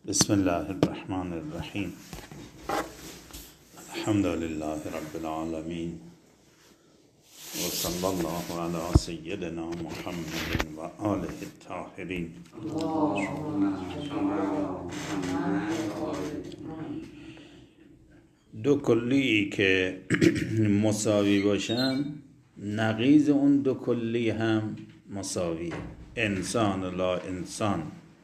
بسم الله الرحمن الرحیم. الحمد لله رب العالمین و صلی الله علی سیدنا محمد و آله الطاهرین. دو کلی که مساوی باشن نقیض اون دو کلی هم مساویه. انسان و لا انسان،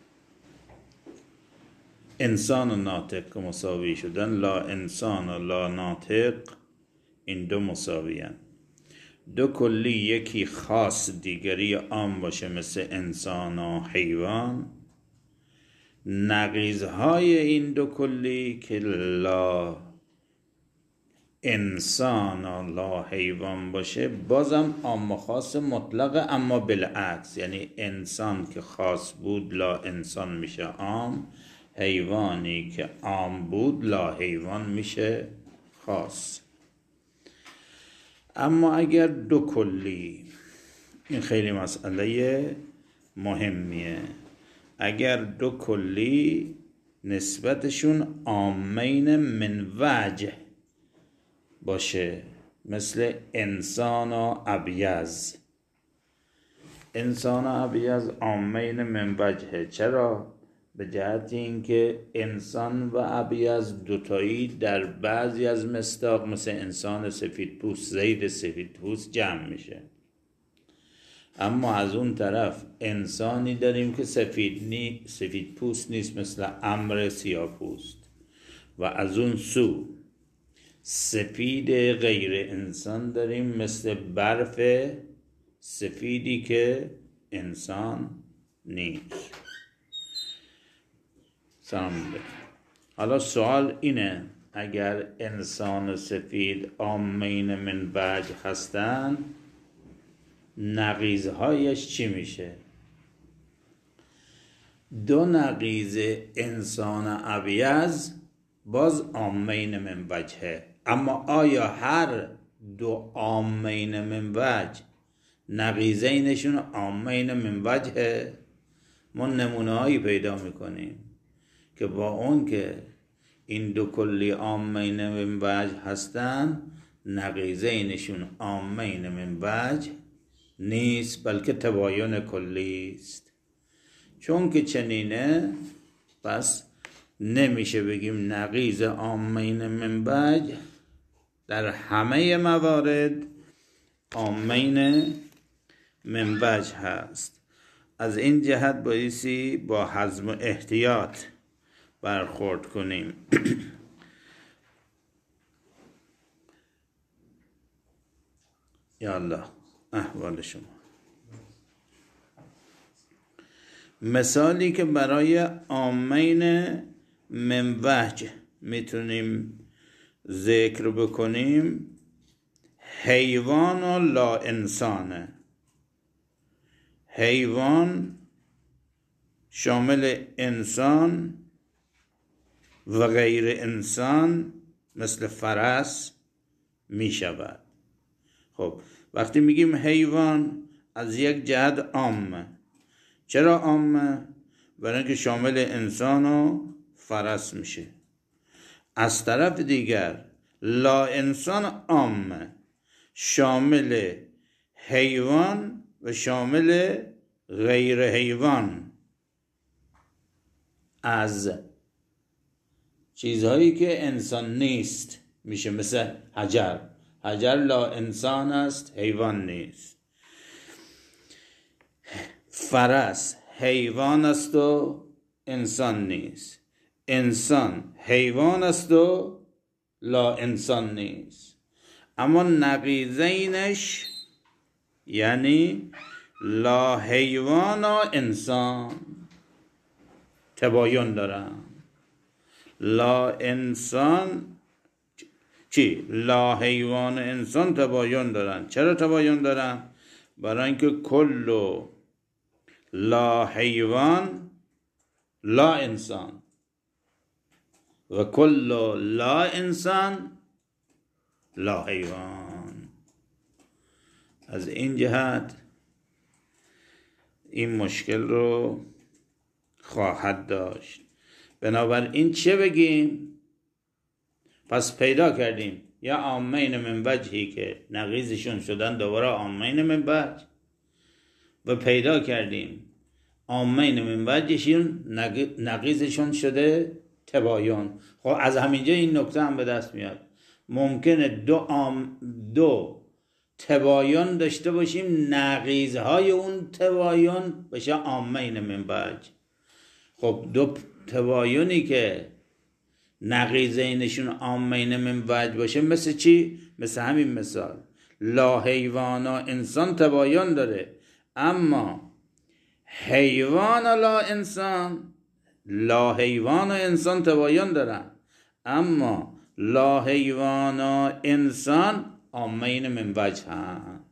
انسان و ناطق مساوی شدن، لا انسان و لا ناطق، این دو مساوی هستند. دو کلی یکی خاص دیگری عام باشه مثل انسان و حیوان، نقیضهای این دو کلی که لا انسان و لا حیوان باشه بازم عام و خاص مطلقه، اما بالعکس، یعنی انسان که خاص بود لا انسان میشه عام، حیوانی که عام بود لا حیوان میشه خاص. اما اگر دو کلی، این خیلی مسئله مهمیه، اگر دو کلی نسبتشون عامین من وجه باشه، مثل انسان و ابیض. انسان و ابیض عامین من وجهه. چرا؟ به جهت اینکه انسان و ابیض دوتایی در بعضی از مصداق مثل انسان سفید پوست، زید سفید پوست جمع میشه. اما از اون طرف انسانی داریم که سفید پوست نیست، مثل عمرو سیاه پوست، و از اون سو سفید غیر انسان داریم مثل برف سفیدی که انسان نیست. سلام علیکم. حالا سوال اینه، اگر انسان سفید عامین من وجه هستن، نقیضهایش چی میشه؟ دو نقیض انسان ابیض باز عامین من وجهه، اما آیا هر دو عامین من وجه نقیضینشون عامین من وجهه؟ ما نمونه هایی پیدا میکنیم که با اون که این دو کلی عامین من وجه هستن، نقیضینشون عامین من وجه نیست، بلکه تباین کلی است. چون که چنینه، پس نمیشه بگیم نقیض عامین من وجه در همه موارد عامین من وجه هست. از این جهت بایستی با حزم و احتیاط برخورد کنیم. یا الله احوال شما. مثالی که برای عامین من وجه میتونیم ذکر بکنیم، حیوان و لا انسانه. حیوان شامل انسان و غیر انسان مثل فرس می شود. خب وقتی میگیم حیوان از یک جهت عامه. چرا عامه؟ برای اینکه شامل انسان و فرس میشه. از طرف دیگر لا انسان عامه، شامل حیوان و شامل غیر حیوان، از چیزهایی که انسان نیست میشه، مثل حجر. حجر لا انسان است، حیوان نیست. فرس حیوان است و انسان نیست. انسان حیوان است و لا انسان نیست. اما نقیضینش یعنی لا حیوان و انسان تباین دارن. لا انسان چی؟ لا حیوان و انسان تباین دارن. چرا تباین دارن؟ برای اینکه کل لا حیوان لا انسان و کل لا انسان لا حیوان. از این جهت این مشکل رو خواهد داشت. بنابراین چه بگیم؟ پس پیدا کردیم یا عامین من وجهی که نقیضشون شدن دوباره عامین من وجه، و پیدا کردیم عامین من وجهشون نقیضشون شده تباین. خب از همینجا این نکته هم به دست میاد، ممکنه دو تباین داشته باشیم، نقیضهای اون تباین بشه عامین من وجه. خب دو تباینی که نقیضینشون عامین من وجه باشه مثل چی؟ مثل همین مثال، لا حیوان و انسان تباین داره، اما حیوان و لا حیوان و انسان تباین دارن، اما لا حیوان و انسان عامین من وجه هم.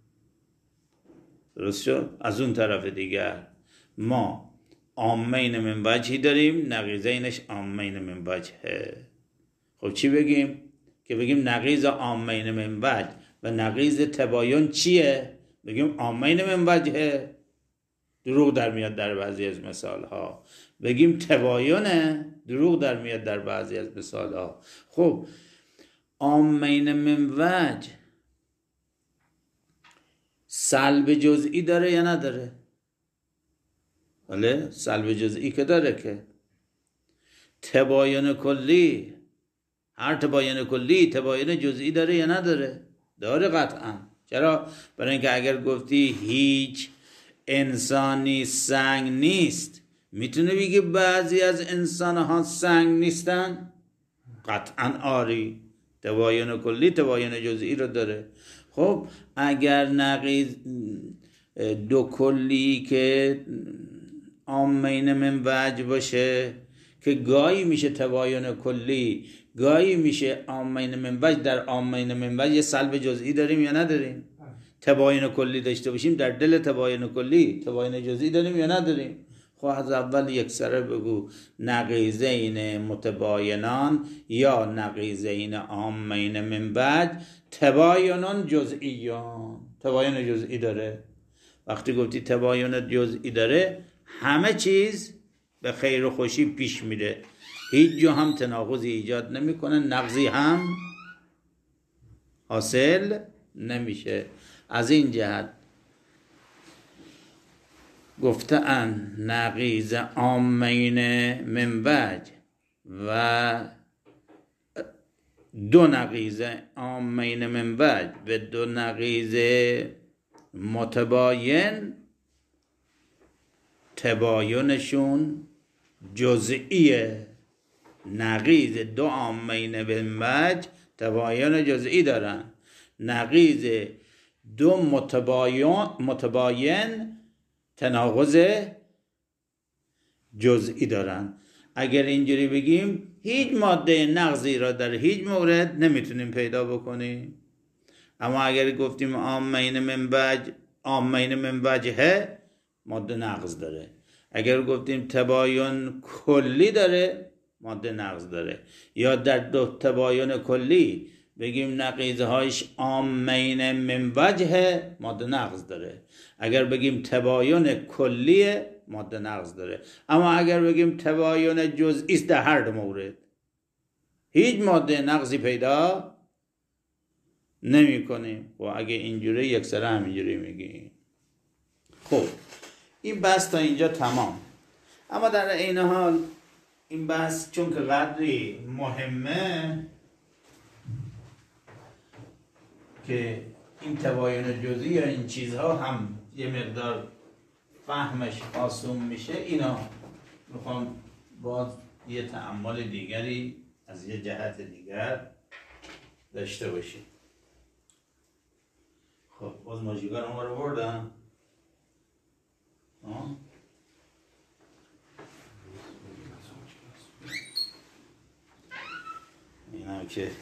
درست شد؟ از اون طرف دیگر ما عامین من وجهی داریم، نقیضینش عامین من وجهه. خب چی بگیم؟ که بگیم نقیض عامین من وجه و نقیض تباین چیه؟ بگیم عامین من وجهه، دروغ در میاد در بعضی از مثال ها. بگیم تباینه، دروغ در میاد در بعضی از مثال ها. خب عامین من وجه سلب جزئی داره یا نداره؟ بله سلب جزئی که داره. که تباین کلی، هر تباین کلی تباین جزئی داره یا نداره؟ داره قطعا. چرا؟ برای اینکه اگر گفتی هیچ انسانی سنگ نیست، میتونه بگی بعضی از انسان ها سنگ نیستن؟ قطعا آری. تباین کلی تباین جزئی رو داره. خب اگر نقیض دو کلی که عامین من وجه باشه، که گاهی میشه تباین کلی گاهی میشه عامین من وجه، در عامین من وجه سلب جزئی داریم یا نداریم؟ تباین کلی داشته باشیم در دل تباین کلی تباین جزئی داریم یا نداریم؟ خب از اول یک سره بگو نقیضین متباینان یا نقیضین عامین من وجه تباینان جزئیان. تباین جزئی داره. وقتی گفتی تباین جزئی داره، همه چیز به خیر و خوشی پیش میره، هیچ جا هم تناقضی ایجاد نمیکنه، نقضی هم حاصل نمیشه. از این جهت گفتن نقیض عامین من وجه و دو نقیض عامین من وجه و دو نقیض متباین تباینشون جزئیه. نقیض دو عامین من وجه تباین جزئی دارن، نقیض دو متباین تناقض جزئی دارن. اگر اینجوری بگیم هیچ ماده نقضی را در هیچ مورد نمیتونیم پیدا بکنیم. اما اگر گفتیم عامین من وجهه، ماده نقض داره. اگر گفتیم تباین کلی داره، ماده نقض داره. یا در دو تباین کلی بگیم نقیضهایش عامین من وجهه، ماده نقض داره. اگر بگیم تباین کلیه، ماده نقض داره. اما اگر بگیم تباین جزئی است، در هر دو مورد هیچ ماده نقضی پیدا نمی کنیم. و اگه اینجوری یک سره همینجوری میگیم. خب این بحث تا اینجا تمام. اما در این حال این بحث چون که قدری مهمه که این تباین جزئی یا این چیزها هم یه مقدار فهمش آسون میشه، اینا میخوام باز یه تأمل دیگری از یه جهت دیگر داشته باشیم. خب باز ماژیگار هم رو بردم. این هم که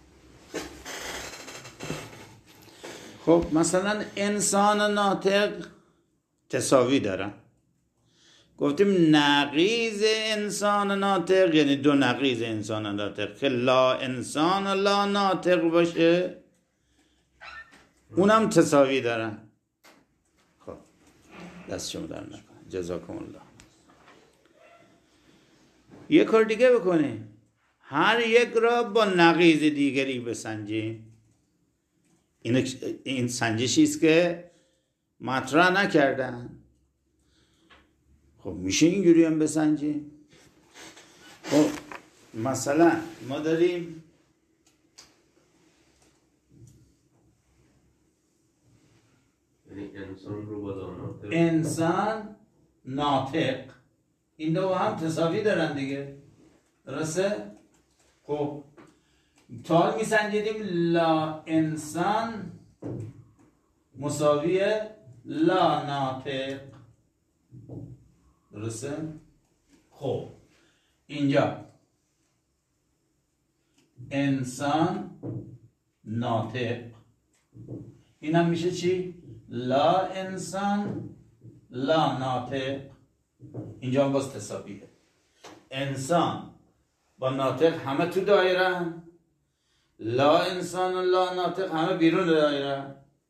خب مثلا انسان ناطق تساوی دارن. گفتیم نقیض انسان ناطق یعنی دو نقیض انسان ناطق که لا انسان و لا ناطق باشه، اونم تساوی دارن. خب دست شما در نکن. جزاکم الله. یه کار دیگه بکنیم، هر یک را با نقیض دیگری بسنجیم. این سنجشی است که مطرح نکردن. خب میشه اینجوری هم بسنجیم. خب مثلا ما داریم انسان رو با ناطق، انسان ناطق، این دو هم تساوی دارن دیگه، درسته؟ خب تا میسنجیدیم لا انسان مساوی لا ناطق، درسته؟ خب اینجا انسان ناطق، این هم میشه چی؟ لا انسان لا ناطق. اینجا هم باز تساویه، انسان با ناطق همه تو دایره، لا انسان و لا ناطق همه بیرون دایره،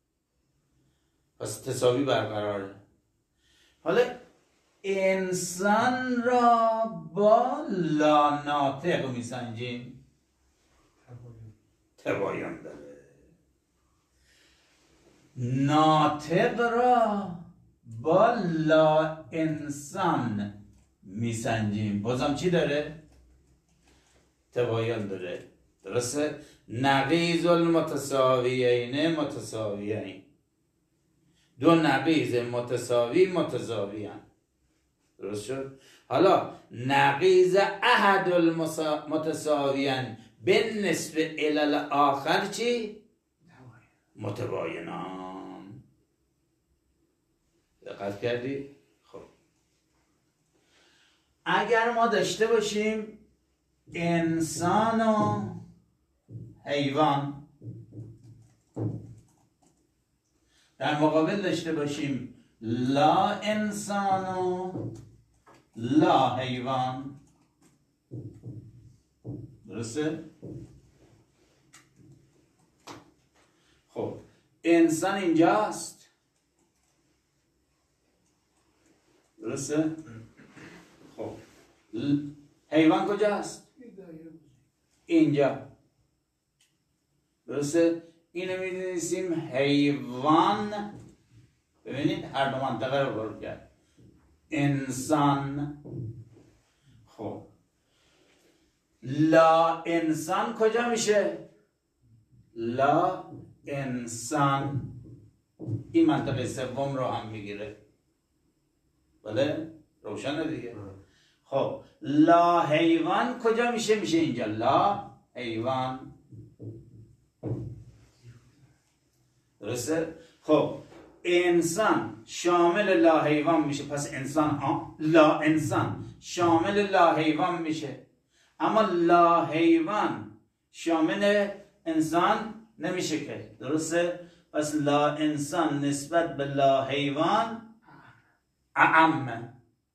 پس تساوی برقراره. حالا انسان را با لا ناطق میسنجیم، تباین داره. ناطق را با لا انسان میسنجیم، بازم چی داره؟ تباین داره، درسته؟ نقیض المتساویین متساویین، دو نقیض متساوی متساویان، درست شد؟ حالا نقیض احد المتساویین بالنسبه الی الاخر چی؟ متباینان. دقت کردی؟ خب اگر ما داشته باشیم انسان و حیوان، در مقابل داشته باشیم لا انسان و لا حیوان، درسته؟ خب انسان اینجاست، درسته؟ خب حیوان کجاست؟ اینجا، درسته؟ اینو می‌نویسیم حیوان، ببینید هر دو منطقه رو برو کرد، انسان. خب لا انسان کجا میشه؟ لا انسان این منطقه سوم رو هم میگیره، بله؟ روشنه دیگه. خب لا حیوان کجا میشه؟ میشه اینجا لا حیوان، درسته؟ خب انسان شامل لا حیوان میشه، پس انسان لا انسان شامل لا حیوان میشه، اما لا حیوان شامل انسان نمیشه که، درسته؟ پس لا انسان نسبت به لا حیوان اعم،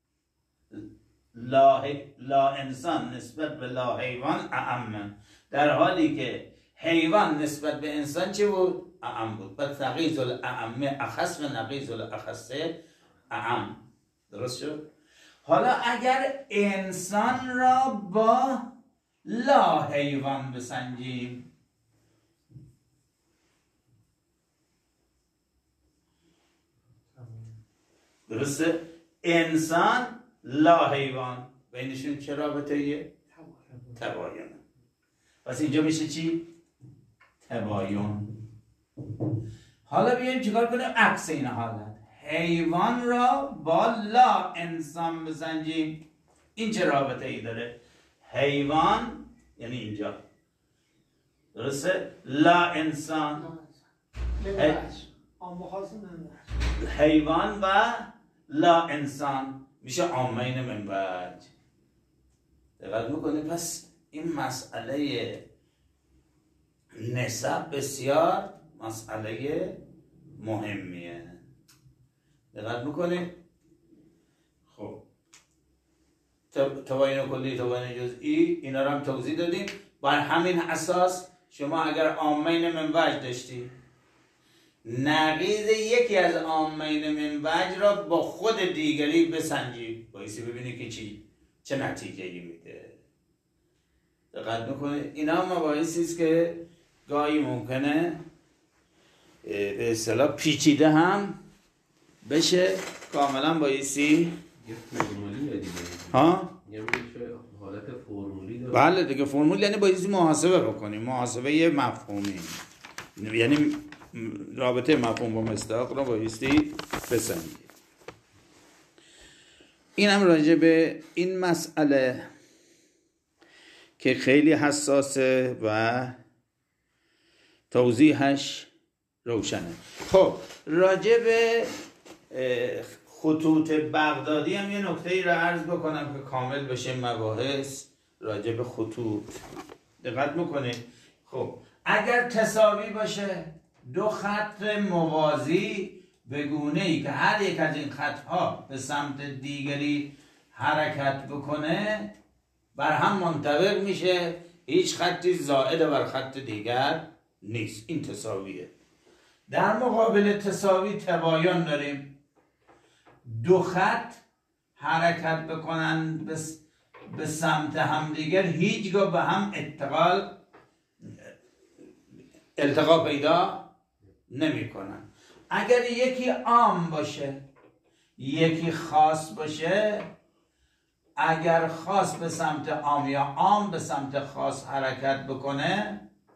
لا انسان نسبت به لا حیوان اعم، در حالی که حیوان نسبت به انسان چه بود؟ اعم بود. پس نقیض الاعم اخص و نقیض الاخص اعم، درست شد؟ حالا اگر انسان را با لا حیوان بسنجیم، درسته؟ انسان لا حیوان، بینشون چه رابطه ایه؟ تباین. پس اینجا میشه چی؟ تباین. حالا بیایم چیکار کنیم؟ عکس این حالت، حیوان را با لا انسان بسنجیم، این چه رابطه ای داره؟ حیوان یعنی اینجا، درسته؟ لا انسان حیوان و لا انسان میشه عامین من بعد. دقت میکنه؟ پس این مسئله نسب بسیار مسئله مهمیه. دقت میکنه؟ خب تباین کلی تباین جزئی اینا رو هم توضیح دادیم. بر همین اساس شما اگر عامین من وجه داشتی، نقیض یکی از عامین من وجه را با خود دیگری بسنجی، بایستی ببینی که چی چه نتیجه‌ای میده. دقت میکنید اینا مباحثی است که گاهی ممکنه به اصطلاح پیچیده هم بشه، کاملا بایستی یه فرمولی دیگه ها؟ یه حالت فرمولی داره. بله دیگه فرمول یعنی بایستی محاسبه بکنیم، محاسبه مفهومی، یعنی رابطه مفهوم با مصداق رو بایستی بسنجیم. این هم راجع به این مسئله که خیلی حساسه و توضیحش روشنه. خب راجع به خطوط بغدادی هم یه نکته‌ای رو عرض بکنم که کامل بشه مباحث راجع به خطوط. دقت میکنه. خب اگر تساوی باشه دو خط موازی به گونه‌ای که هر یک از این خطها به سمت دیگری حرکت بکنه بر هم منطبق میشه، هیچ خطی زائد بر خط دیگر نیست. این تساویه. در مقابل تساوی تباین داریم. دو خط حرکت بکنن به سمت همدیگر هیچگاه به هم التقا پیدا نمی کنن. اگر یکی عام باشه یکی خاص باشه، اگر خاص به سمت عام یا عام به سمت خاص حرکت بکنه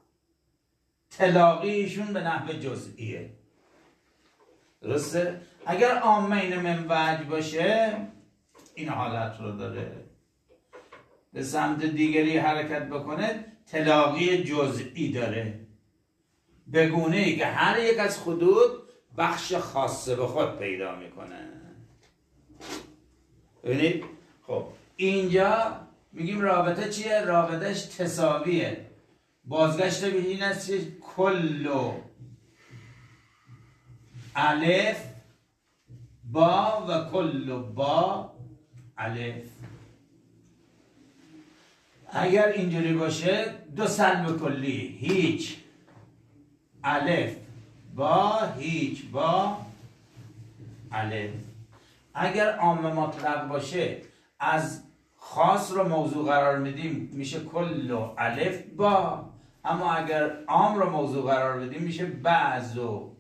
تلاقیشون به نحو جزئیه. درسته؟ اگر عامین من وجه باشه این حالت رو داره، به سمت دیگری حرکت بکنه تلاقی جزئی داره، به گونه ای که هر یک از خطوط بخش خاصه به خود پیدا میکنه. ببینید خب اینجا میگیم رابطه چیه؟ رابطهش تساویه. بازگشت به این است که کل الف با و کل با الف. اگر اینجوری باشه دو سلب کلی، هیچ الف با هیچ با الف. اگر عام مطلق باشه از خاص رو موضوع قرار میدیم میشه کل و الف با، اما اگر عام رو موضوع قرار بدیم میشه بعض و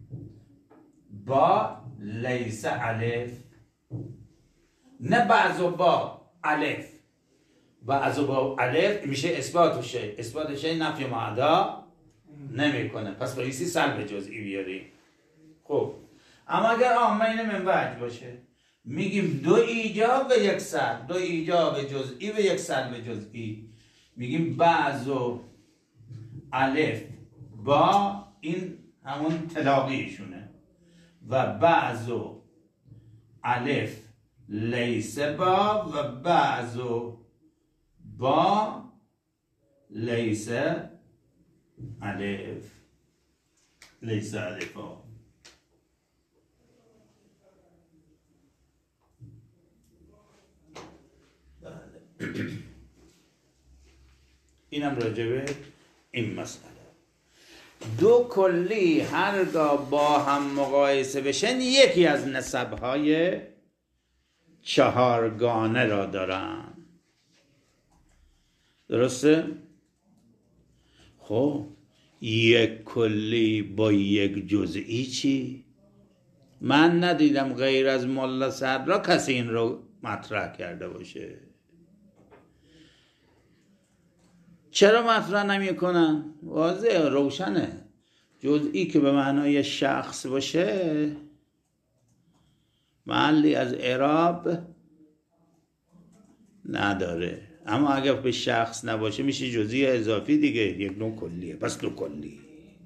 با لیس الف. نه بعض و با الف، بعض و با الف میشه اثبات شی. اثبات شی نفی معدا نمیکنه، پس بایستی سلب جزئی بیاریم. خب اما اگر عامین من وجه باشه میگیم دو ایجاب و یک سلب، دو ایجاب جزئی و یک سلب جزئی. میگیم بعض و الف با، این همون تلاقیشونه، و بعض و الف لیس با و بعض و با لیس الف. لیس الف با. اینم راجبه این مسئله. دو کلی هرگاه با هم مقایسه بشن یکی از نسبهای چهارگانه را دارن. درسته؟ خب یک کلی با یک جزئی چی؟ من ندیدم غیر از ملا صدرا کسی این رو مطرح کرده باشه. چرا مطرح نمی کنن؟ واضحه، روشنه. جزئی که به معنای شخص باشه محلی از اعراب نداره، اما اگر به شخص نباشه میشه جزئی اضافی دیگه، یک نوع کلیه، پس دو کلی.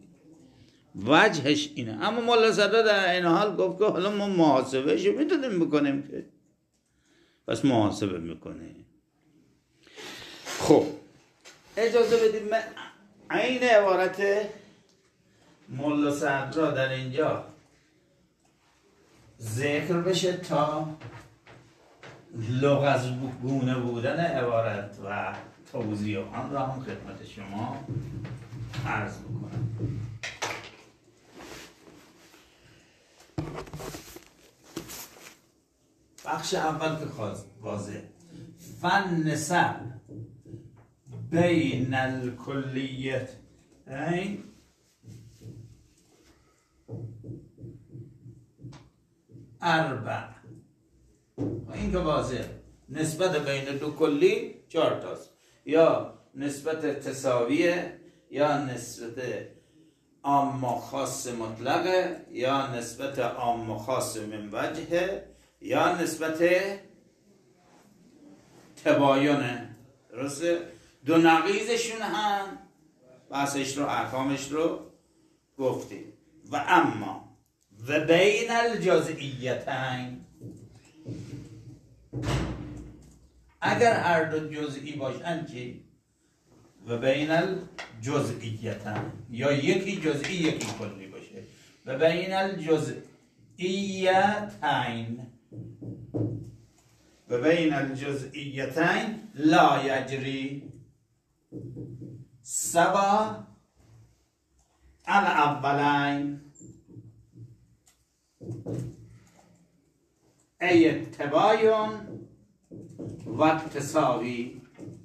وجهش اینه. اما مولا صدرا در این حال گفت که حالا ما محاسبه شو میتونیم بکنیم که، پس محاسبه میکنیم. خب اجازه بدید من این عبارت مولا صدرا در اینجا ذکر بشه تا لغزگونه بودن عبارت و توضیح آن را هم خدمت شما عرض بکنم. بخش اول که واضح فالنسب بین الکلیت اربع. این که واضح نسبت بین دو کلی 4 تاست، یا نسبت تساویه، یا نسبت عام و خاص مطلقه، یا نسبت عام و خاص من وجهه، یا نسبت تباینه. درسته؟ دو نقیضشون هم بحثش رو احکامش رو گفتیم. و اما و بین الجزئیتین، اگر هر دو جزئی باشن چی؟ و بین الجزئیتین، یا یکی جزئی یکی کلی باشه. و بین الجزئیتین، و بین الجزئیتین لا یجری سوا الاولین ای تباین و تساوی.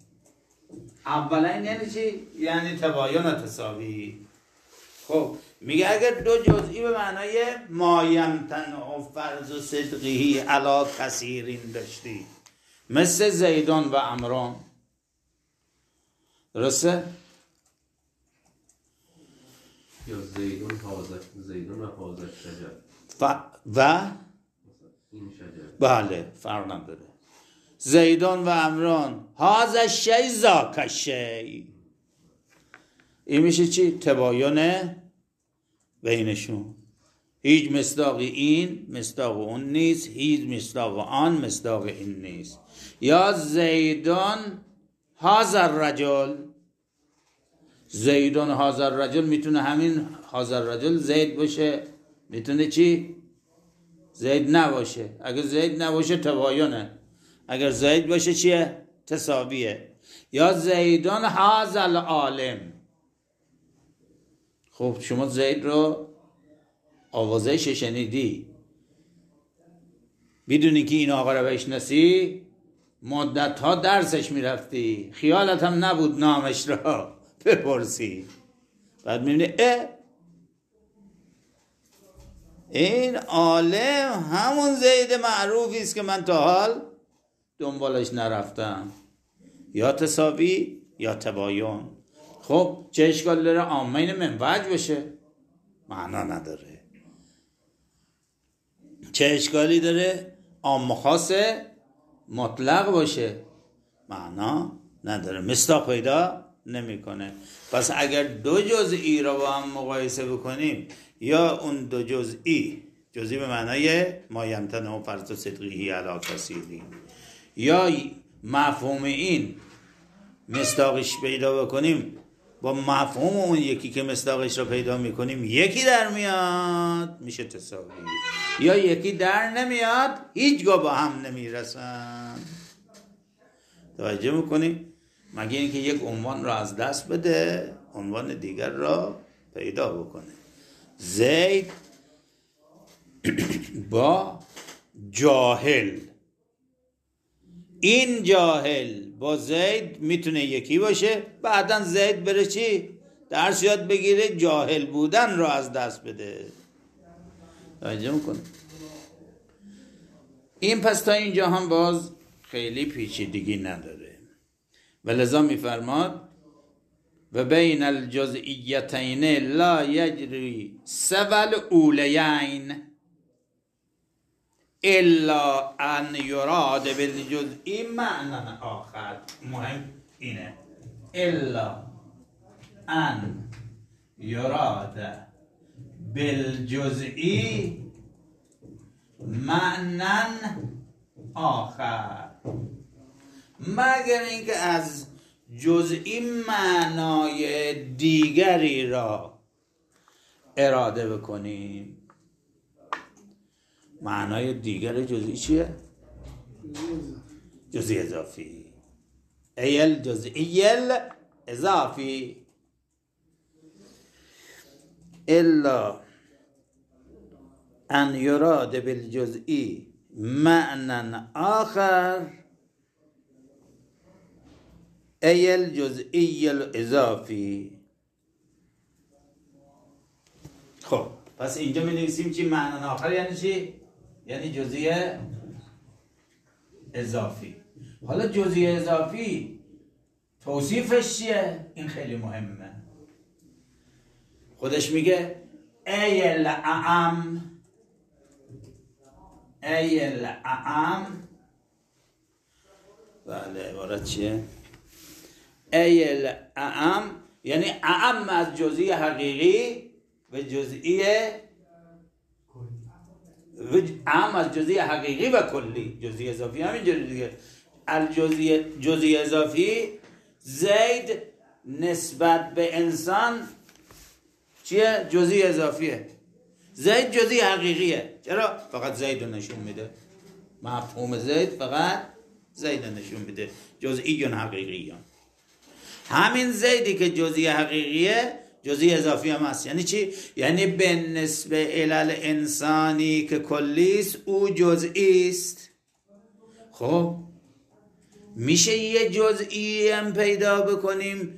اولین یعنی چی؟ یعنی تباین و تساوی. خب میگه اگر دو جزئی به معنای ما یمتنع فرض صدقی علی کثیرین داشتی، مثل زیدان و عمران، درسته؟ یا زیدون و حاضر شجر و این شجر، بله فرق نداره. زیدان و عمران هذا الشیء ذاک الشیء، این میشه چی؟ تباین بینشون. هیچ مصداقی این مصداق اون نیست، هیچ مصداق آن مصداق این نیست. یا زیدان هذا الرجل، زیدان هذا الرجل میتونه همین هذا الرجل زید باشه، میتونه چی؟ زید نباشه. اگر زید نباشه تباینه، اگر زید باشه چیه؟ تساویه. یا زیدان هذا العالم. خب شما زید رو آوازش شنیدی، بدونی که این آقا رو بشناسی، مدت ها درسش میرفتی، خیالت هم نبود نامش را بپرسی، بعد میبینی این عالم همون زید معروفی است که من تا حال دنبالش نرفتم. یا تساوی یا تباین. خب چه اشکال داره عامین من وجه باشه؟ معنا نداره. چه اشکالی داره عام خاص مطلق باشه؟ معنا نداره، مصداق پیدا نمیکنه. پس اگر دو جزئی رو با هم مقایسه بکنیم، یا اون دو جزئی به معنای ما یمتنع فرض صدقی علی کثیرین، یا مفهوم این مصداقش پیدا بکنیم با مفهوم اون یکی که مصداقش رو پیدا میکنیم، یکی در میاد میشه تساوی، یا یکی در نمیاد هیچگاه با هم نمیرسن. توجه میکنیم؟ مگه اینکه یک عنوان را از دست بده عنوان دیگر را پیدا بکنه. زید با جاهل، این جاهل با زید میتونه یکی باشه، بعدن زید بره چی؟ درس یاد بگیره، جاهل بودن را از دست بده. توجه میکنه؟ این پس تا اینجا هم باز خیلی پیچیدگی نداره. و لذا میفرماد و بین الجزئیتین لا یجری سوى الاولیین الا ان یراد بالجزئی معنی آخر. مهم اینه، الا ان یراد بالجزئی معنی آخر، مگر اینکه از جزئی معنای دیگری را اراده بکنیم. معنای دیگر جزئی چیه؟ جزئی اضافی. ایل جزئی اضافی. الا ان یراد بالجزئی معنی آخر ای الجزئی الاضافی. خب پس اینجا می نویسیم چی؟ معنی آخر یعنی چی؟ یعنی جزئی اضافی. حالا جزئی اضافی توصیفش چیه؟ این خیلی مهمه. خودش میگه ای الاعم، ای الاعم. بله عبارت چیه؟ ای الاعم یعنی اعم از جزئی حقیقی و جزئی اعم از جزئی حقیقی و کلی. جزئی اضافی همینجوری دیگه. جزئی اضافی زید نسبت به انسان چیه؟ جزئی اضافیه. زید جزئی حقیقیه. چرا؟ فقط زید رو نشون میده. مفهوم زید فقط زید رو نشون میده. جزئی حقیقیه. همین زیدی که جزئی حقیقیه جزئی اضافی هم هست. یعنی چی؟ یعنی به نسبه علل انسانی که کلیست او جزئی است. خب میشه یه جزئی هم پیدا بکنیم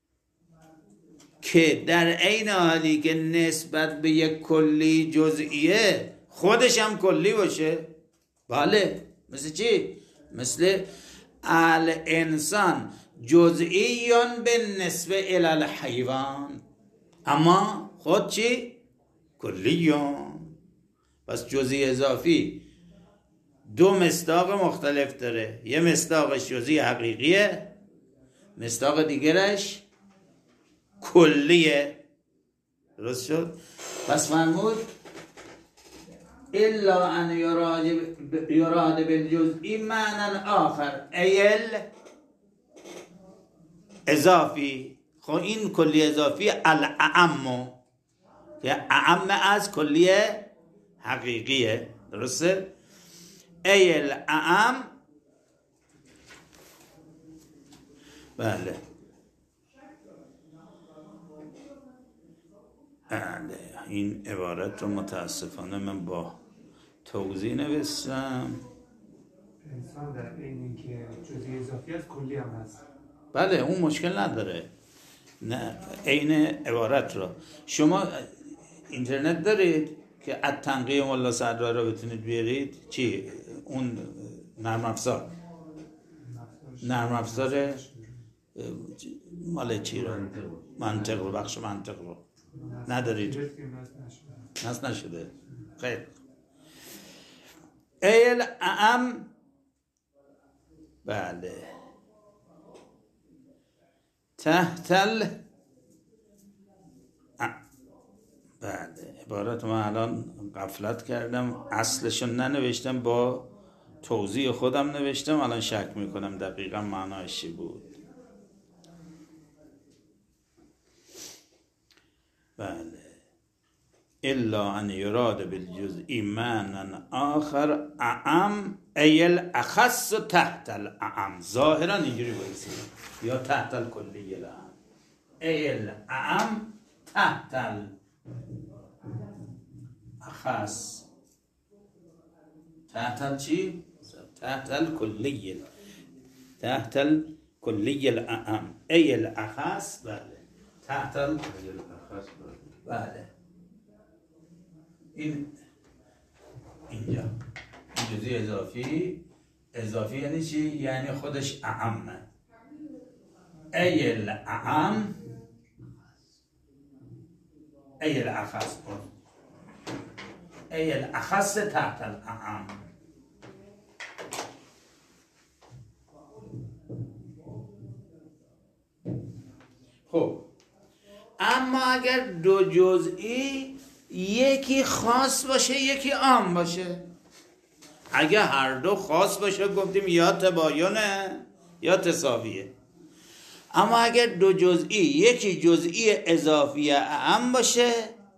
که در عین حالی که نسبت به یک کلی جزئیه خودش هم کلی باشه؟ بله. مثل چی؟ مثل الانسان جزئیون به نسبه الی الحیوان، اما خود چی؟ کلیون. پس جزئی اضافی دو مصداق مختلف داره. یه مصداقش جزئی حقیقیه، مصداق دیگرش کلیه. درست شد؟ پس فرمود الا ان یراد بالجزئی معنی آخر ایل اضافی. خب این کلی اضافی الاعم که اعم از کلی حقیقیه. درسته؟ ایل اعم. بله این عبارت رو متاسفانه من با توضیح نوشتم. انسان در این اینکه جزئی اضافی از کلی هم هست. بله اون مشکل نداره. نه عین عبارت رو شما اینترنت دارید که التنقیح ملا صدرا رو بتونید بیارید. چی؟ اون نرم افزار مال چی رو؟ منطق رو، بخش منطق رو ندارید؟ نصب نشده. خیر. ایل اعم. بله تحتل. بله عبارت من الان غفلت کردم اصلشون ننوشتم، با توضیح خودم نوشتم. الان شک میکنم دقیقا معناش چی بود. بله الا ان یراد بالجزئی معنی آخر اعم ایل اخص تحت الاعم. ظاهرا اینجوری بایسید یا تحت الکلی الاعم. ایل اعم تحت الاخص. تحت چی؟ تحت الکلی. تحت الکلی الاعم ایل اخص. بله تحت الاخص. بله اینجا جزئی اضافی یعنی چی؟ یعنی خودش اعمه. ای الاعم ای الاخص. ای الاخص تحت الاعم. خب اما اگر دو جزئی یکی خاص باشه یکی عام باشه، اگر هر دو خاص باشه گفتیم یا تباینه یا تساویه. اما اگر دو جزئی یکی جزئی اضافی اعم باشه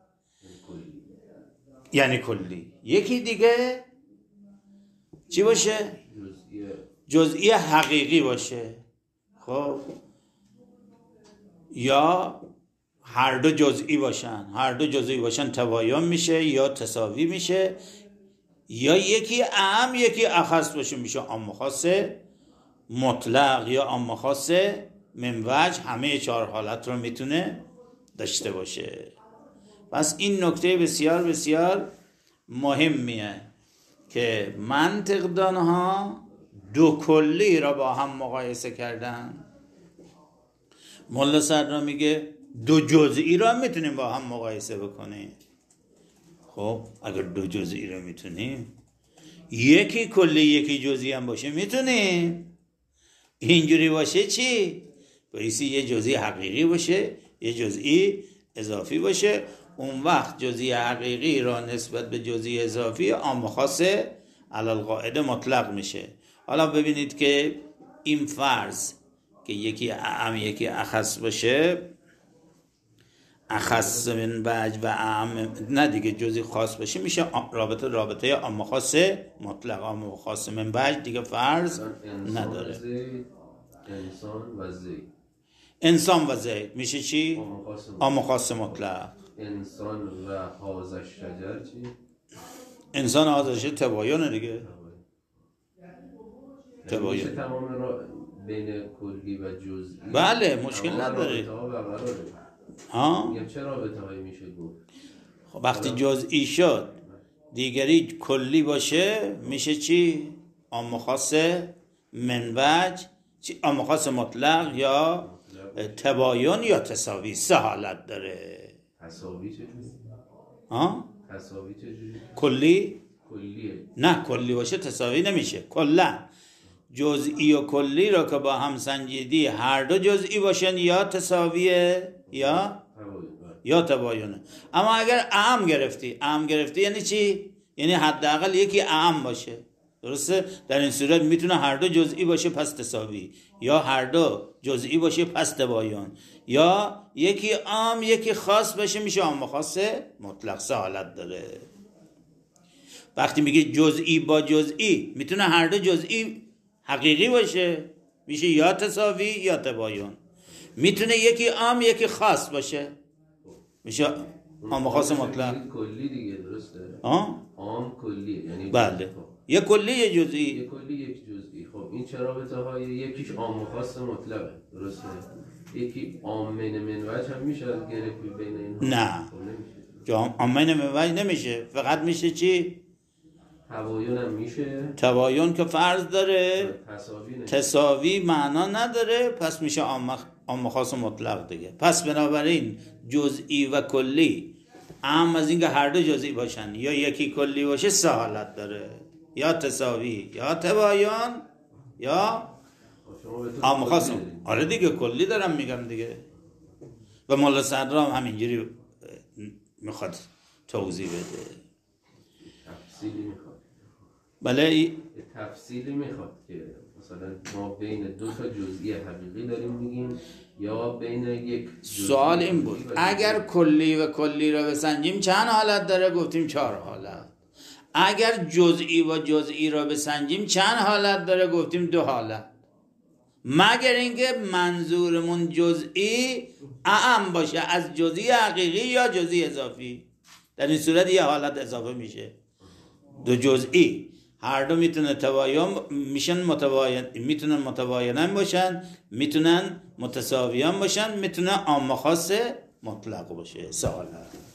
یعنی کلی، یکی دیگه چی باشه؟ جزئی حقیقی باشه. خب یا هر دو جزئی باشن تباین میشه یا تساوی میشه، یا یکی اعم یکی اخص باشه میشه عام خاص مطلق یا عام خاص من وجه همه 4 حالت رو میتونه داشته باشه. پس این نکته بسیار بسیار مهمیه که منطقدانها دو کلی را با هم مقایسه کردن. ملا صدرا میگه دو جزئی را میتونیم با هم مقایسه بکنیم. خب اگر دو جزئی را میتونیم، یکی کلی یکی جزئی هم باشه میتونیم. اینجوری باشه چی؟ بایستی یه جزئی حقیقی باشه، یه جزئی اضافی باشه. اون وقت جزئی حقیقی را نسبت به جزئی اضافی عام خاص علی القاعده مطلق میشه. حالا ببینید که این فرض که یکی اعم یکی اخص باشه، اخص من وجه و اعم نه دیگه جزئی خاص باشه، میشه رابطه عام خاص مطلق. عام خاص من وجه دیگه فرض نداره. انسان و زید، انسان و زید میشه چی؟ عام خاص مطلق. انسان و هذا الشجر چی؟ انسان هذا الشجر تباینه دیگه. تباین میشه تمام را بین کلی و جزئی. بله مشکل نداره. ها؟ میگم چه رابطه هایی میشه گفت؟ خب وقتی جزئی شد دیگری کلی باشه میشه چی؟ عام خاص من وجه، عام خاص مطلق یا تباین یا تساوی. 3 حالت داره. تساوی چجوری؟ ها؟ تساوی چجوری؟ کلیه؟ نه کلی باشه تساوی نمیشه. کلا جزئی و کلی را که با هم سنجیدی هر دو جزئی باشن یا تساویه یا تباینه. اما اگر اعم گرفتی یعنی چی؟ یعنی حداقل یکی اعم باشه. درسته؟ در این صورت میتونه هر دو جزئی باشه پس تساوی، یا هر دو جزئی باشه پس تباین، یا یکی عام یکی خاص باشه میشه عام خاص مطلق. 3 حالت داره. وقتی میگه جزئی با جزئی میتونه هر دو جزئی حقیقی باشه میشه یا تساوی یا تباین. میتونه یکی عام یکی خاص باشه میشه عام خاص مطلق. کلی دیگه درسته؟ عام کلی یعنی بله یک کلی یک جزئی. یک کلی یک جزئی. خب این چه رابطه های؟ یکیش عام خاص مطلقه درسته؟ یکی عام من وجه هم میشه گرفت بین اینها؟ نه عام من وجه نمیشه، فقط میشه چی؟ تباین هم میشه. تباین که فرض داره تساوی معنا نداره پس میشه عام خاص مطلق دیگه. پس بنابراین جزئی و کلی اهم از اینکه هر دو جزئی باشن یا یکی کلی باشه 3 حالت داره، یا تساوی یا تباین یا عام خاص. آره دیگه کلی دارم میگم دیگه. و مولا صدرا هم همینجوری میخواد توضیح بده. تفصیلی میخواد. بله تفصیلی میخواد که مثلا ما بین 2 تا جزئی حقیقی داریم میگیم یا بین یک سوال این بود اگر کلی و کلی را بسنجیم چند حالت داره؟ گفتیم 4 حالت. اگر جزئی و جزئی را بسنجیم چند حالت داره؟ گفتیم 2 حالت. مگر اینکه منظورمون جزئی اعم باشه از جزئی حقیقی یا جزئی اضافی. در این صورت یه حالت اضافه میشه. 2 جزئی هر دو میتونه تباین میشن، میتونن متباینن باشن، میتونن متساویان باشن، میتونه عام خاص مطلق باشه. 3 حالت.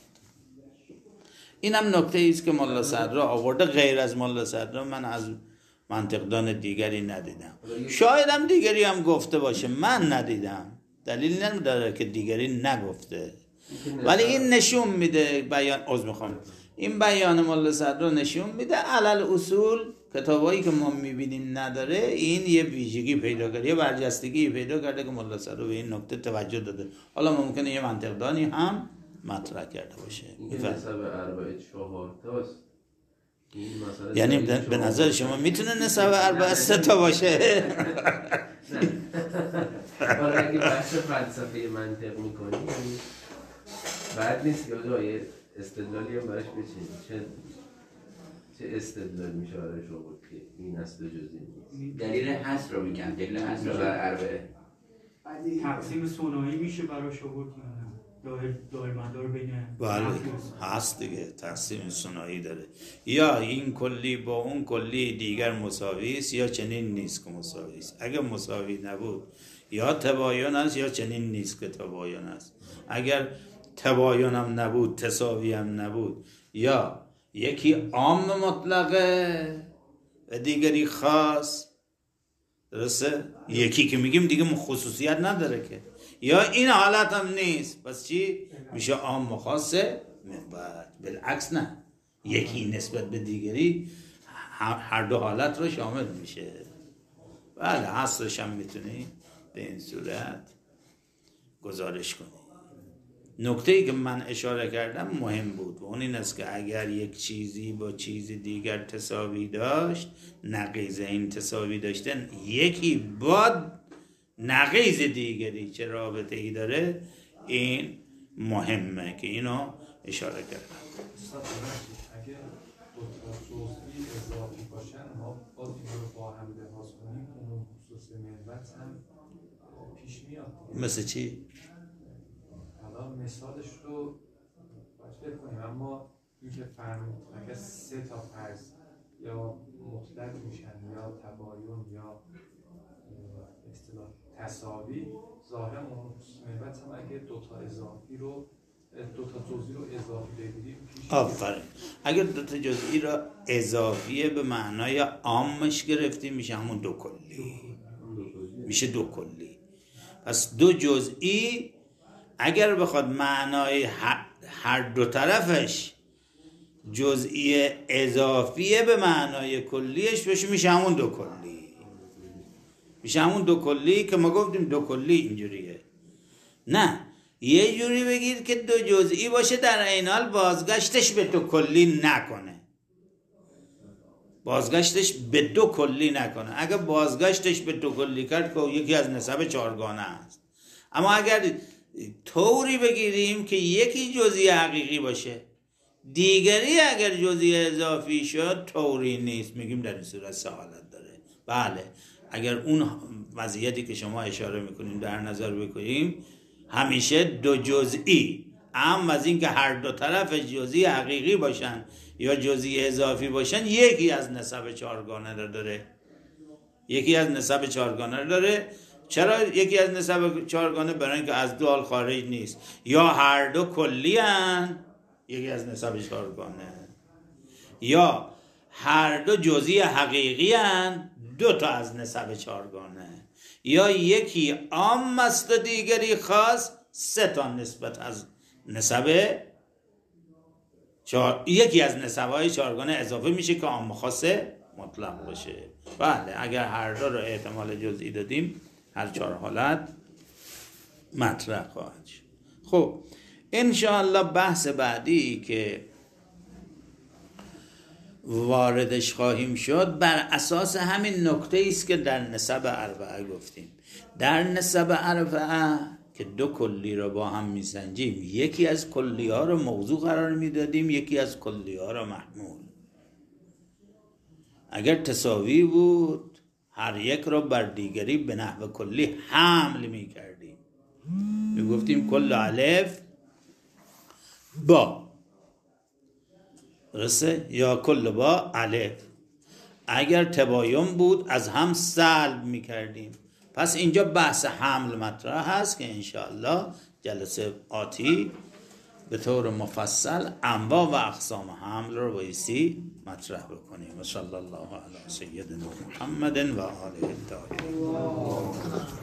اینم نکته ایست که مولا صدرا آورده. غیر از مولا صدرا من از منطقدان دیگری ندیدم. شاید هم دیگری هم گفته باشه، من ندیدم. دلیل نداره که دیگری نگفته، ولی این نشون میده این بیان مولا صدرا نشون میده علل اصول کتابایی که ما میبینیم نداره. این یه ویژگی پیدا کرده، یه برجستگی پیدا کرده که مولا صدرا به این نکته توجه داده. حالا ممکنه یه منطقدانی هم مطرح کرده باشه. این نسب اربعه 4 تاست. یعنی به نظر شما میتونه نسب اربعه 3 تا باشه؟ حالا اگه بحث فلسفه منطق میکنیم بعد نیست که آجا استدلالی هم براش بچینیم. چه استدلال میشه براش آورد که این است 2 جزئی نیست؟ دلیل حصر رو میگم. دلیل حصر رو بر اربعه تقسیم ثنایی میشه براش آورد یا دایرمندار بین بله هست دیگه، تقسیم ثنایی داره، یا این کلی با اون کلی دیگر مساوی است یا چنین نیست که مساوی است. اگر مساوی نبود یا تباین است یا چنین نیست که تباین است. اگر تباین هم نبود تساوی هم نبود، یا یکی عام مطلقه و دیگری خاص، درسته؟ یکی که میگیم دیگه خصوصیت نداره که، یا این حالت هم نیست، پس چی؟ میشه عام و خاصه بالعکس نه، یکی نسبت به دیگری هر دو حالت رو شامل میشه. بله حصرش هم میتونی به این صورت گزارش کنی. نکته‌ای که من اشاره کردم مهم بود و اون این است که اگر یک چیزی با چیز دیگر تساوی داشت، نقیض این تساوی داشتن یکی با نقیض دیگری چه رابطه ای داره، این مهمه که اینو اشاره کردم. اگه دو تا جزئی اضافی باشن ما باز این رو با هم لحاظ کنیم، اون خصوص منبت هم پیش میاد. مثل چی؟ حالا مثالش رو باید کنیم، اما این که فرمود اگه 3 تا فرض یا مطلق میشن یا تباین یا اصطلاح تساوی، ظاهرا اون منبت هم اگه 2 تا اضافی رو 2 تا جزئی رو اضافی بگیریم پیش. آفرین. اگر 2 تا جزئی رو اضافیه به معنای عامش گرفتیم میشه همون 2 کلی، میشه 2 کلی. پس 2 جزئی اگر بخواد معنای هر دو طرفش جزئی اضافیه به معنای کلیش بشه، میشه همون 2 کلی، میشه همون 2 کلی که ما گفتیم 2 کلی اینجوریه. نه یه جوری بگیر که 2 جزئی باشه در عین حال بازگشتش به 2 کلی نکنه، بازگشتش به 2 کلی نکنه. اگر بازگشتش به 2 کلی کرد که یکی از نسب 4گانه است. اما اگر طوری بگیریم که یکی جزئی حقیقی باشه، دیگری اگر جزئی اضافی شد طوری نیست، میگیم در این صورت 3 حالت داره. بله اگر اون وضعیتی که شما اشاره میکنیم در نظر بکنیم، همیشه 2 جزئی، اما از این که هر دو طرف جزئی حقیقی باشن یا جزئی اضافی باشن، یکی از نسب 4گانه رو داره، یکی از نسب 4گانه رو داره. چرا یکی از نسب 4گانه؟ برای اینکه از 2 حال خارج نیست، یا هر دو کلی هن یکی از نسب 4گانه، یا هر دو جزئی حقیقی هن 2 تا از نسب 4گانه، یا یکی عام است و دیگری خاص 3 تا نسبت از نسب یکی از نسب‌های 4گانه اضافه میشه که عام خاص مطلق باشه. بله اگر هر دو رو احتمال جزئی دادیم هر 4 حالت مطرح خواهد شد. خب انشاءالله بحث بعدی که واردش خواهیم شد بر اساس همین نکته است که در نسب اربعه گفتیم. در نسب اربعه که 2 کلی رو با هم میسنجیم، یکی از کلی ها رو موضوع قرار میدادیم، یکی از کلی ها رو محمول. اگر تساوی بود هر یک رو بر دیگری به نحو کلی حمل میکردیم، میگفتیم کل الف با، درسته؟ یا کل با الف. اگر تباین بود از هم سلب میکردیم. پس اینجا بحث حمل مطرح هست که انشاءالله جلسه آتی به طور مفصل انواع و اقسام حمل رو بایستی مطرح بکنیم. صلی الله علی سیدنا محمد و آله الطاهرین.